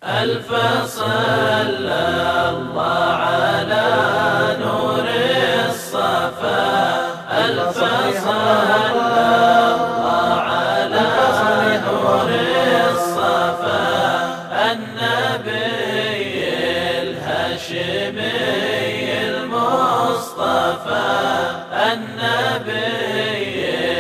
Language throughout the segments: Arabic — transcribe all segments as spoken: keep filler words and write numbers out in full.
ألف صلى الله على نور الصفا، ألف صلى الله على نور الصفا، النبي الهاشمي المصطفى، النبي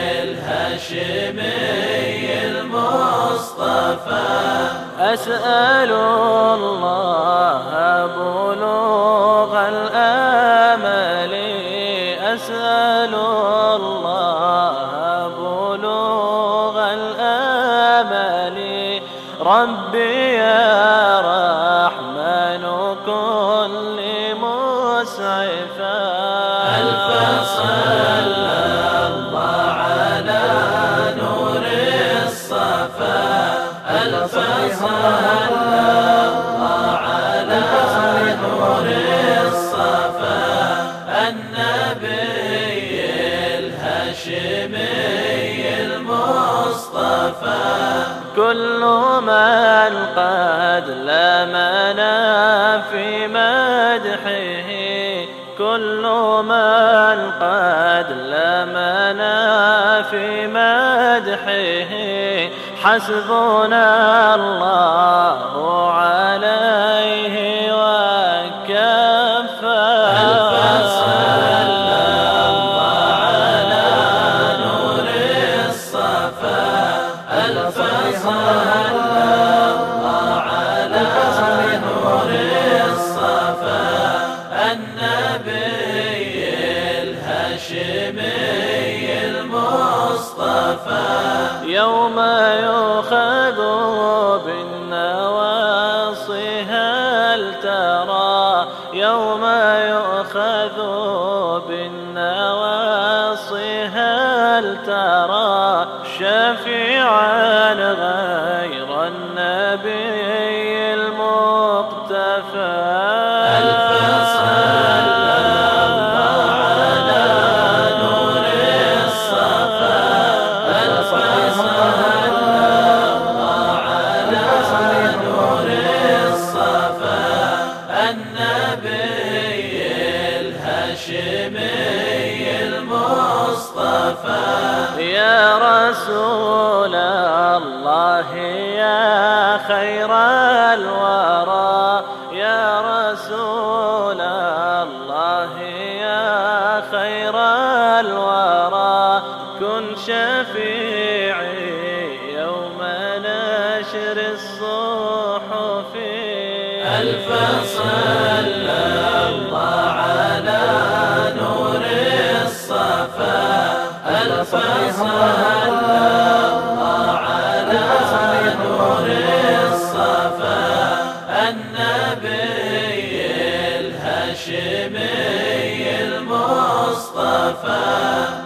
الهاشمي المصطفى. أسأل الله بلوغ الآمال، أسأل الله بلوغ الآمال، ربي يا رحمن كل مسعفا. ألف صلى الله على نور الصفا، ألف صلى الله على نور الصفا، النبي الهاشمي المصطفى. كل من قد لمنا في مدحه، كل من قد لمنا في مدحه، حسبنا الله عليه وكفى. ألف صلى الله على نور الصفا، ألف صلى الله على نور الصفا، النبي الهاشمي المصطفى. يوم يؤخذ بالنواصي هل ترى، يوم يؤخذ بالنواصي هل ترى، شفيعا غير النبي المقتفى. ألف صلى الله على نور الصفا، ألف صلى الله على نور الصفا، النبي الهاشمي المصطفى. يا رسول الله يا خير الورى، يا رسول الله يا خير الورى، كن شفيعي يوم نشر الصحف. ألف صلى الله على نور الصفا، ألف صلى الله على نور الصفا، النبي الهاشمي المصطفى.